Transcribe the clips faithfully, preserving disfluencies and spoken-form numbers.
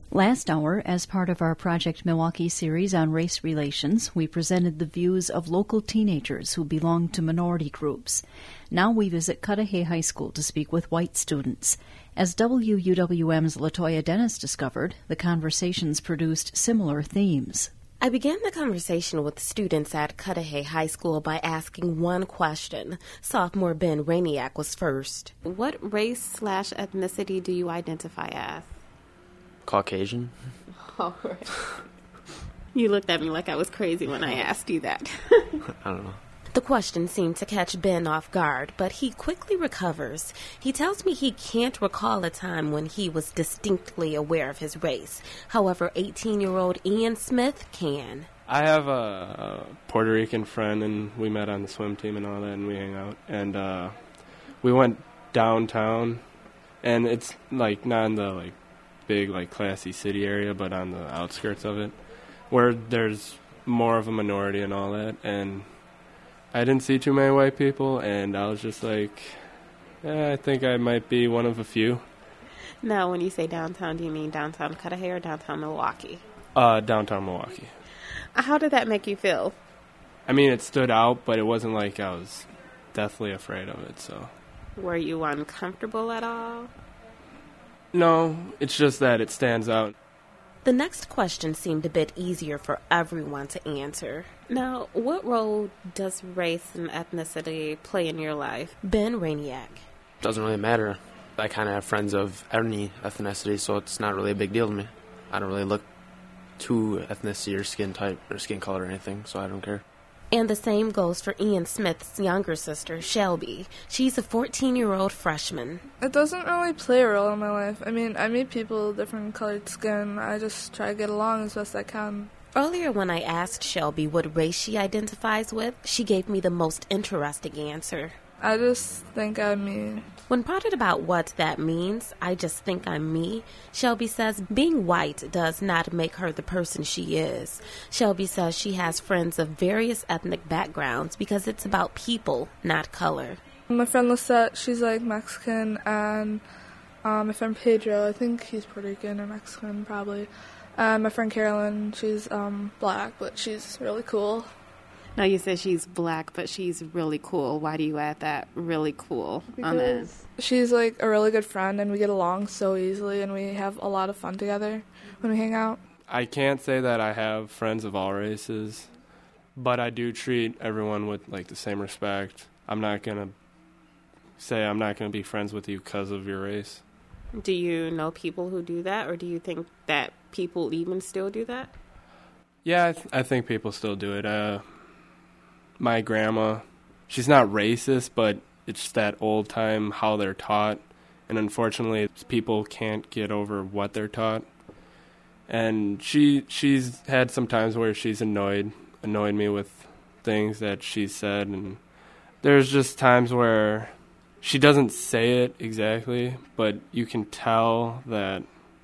Last hour, as part of our Project Milwaukee series on race relations, we presented the views of local teenagers who belong to minority groups. Now we visit Cudahy High School to speak with white students. As W U W M's Latoya Dennis discovered, the conversations produced similar themes. I began the conversation with students at Cudahy High School by asking one question. Sophomore Ben Rainiak was first. What race slash ethnicity do you identify as? Caucasian. All right. You looked at me like I was crazy when I asked you that. I don't know. The question seemed to catch Ben off guard, but he quickly recovers. He tells me he can't recall a time when he was distinctly aware of his race. However, eighteen-year-old Ian Smith can. I have a Puerto Rican friend, and we met on the swim team and all that, and we hang out. And uh, we went downtown, and it's like not in the like big like classy city area, but on the outskirts of it, where there's more of a minority and all that. And I didn't see too many white people, and I was just like, eh, I think I might be one of a few. Now, when you say downtown, do you mean downtown Cudahy or downtown Milwaukee? Uh, downtown Milwaukee. How did that make you feel? I mean, it stood out, but it wasn't like I was deathly afraid of it, so. Were you uncomfortable at all? No, it's just that it stands out. The next question seemed a bit easier for everyone to answer. Now, what role does race and ethnicity play in your life? Ben Rainiak. Doesn't really matter. I kind of have friends of any ethnicity, so it's not really a big deal to me. I don't really look to ethnicity or skin type or skin color or anything, so I don't care. And the same goes for Ian Smith's younger sister, Shelby. She's a fourteen-year-old freshman. It doesn't really play a role in my life. I mean, I meet people with different colored skin. I just try to get along as best I can. Earlier when I asked Shelby what race she identifies with, she gave me the most interesting answer. I just think I'm me. When prodded about what that means, I just think I'm me, Shelby says being white does not make her the person she is. Shelby says she has friends of various ethnic backgrounds because it's about people, not color. My friend Lisette, she's like Mexican, and um, my friend Pedro, I think he's Puerto Rican or Mexican probably. And my friend Carolyn, she's um, black, but she's really cool. Now, you said she's black, but she's really cool. Why do you add that really cool on that? She's like a really good friend, and we get along so easily, and we have a lot of fun together when we hang out. I can't say that I have friends of all races, but I do treat everyone with like the same respect. I'm not going to say I'm not going to be friends with you because of your race. Do you know people who do that, or do you think that people even still do that? Yeah, I, th- I think people still do it. Uh, my grandma, she's not racist, but it's that old time how they're taught. And unfortunately, people can't get over what they're taught. And she she's had some times where she's annoyed, annoyed me with things that she said. And there's just times where she doesn't say it exactly, but you can tell that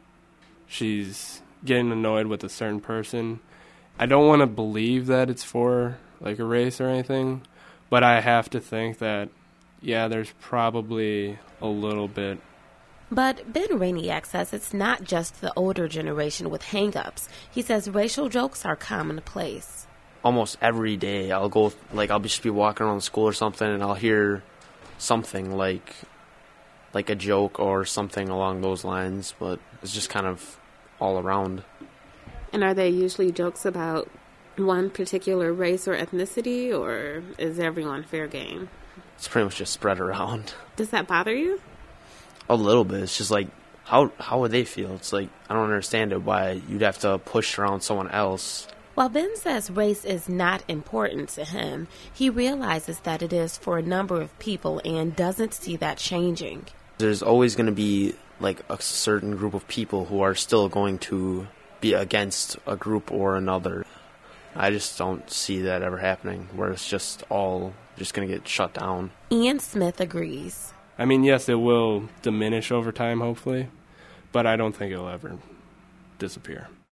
she's getting annoyed with a certain person. I don't want to believe that it's for like a race or anything, but I have to think that, yeah, there's probably a little bit. But Ben Rainiak says it's not just the older generation with hang-ups. He says racial jokes are commonplace. Almost every day I'll go, like I'll just be walking around school or something, and I'll hear something like like a joke or something along those lines, but it's just kind of all around. And are they usually jokes about one particular race or ethnicity, or is everyone fair game? It's pretty much just spread around. Does that bother you? A little bit. It's just like, how how would they feel? It's like, I don't understand it, why you'd have to push around someone else. While Ben says race is not important to him, he realizes that it is for a number of people and doesn't see that changing. There's always going to be like a certain group of people who are still going to be against a group or another. I just don't see that ever happening, where it's just all just going to get shut down. Ian Smith agrees. I mean, yes, it will diminish over time, hopefully, but I don't think it'll ever disappear.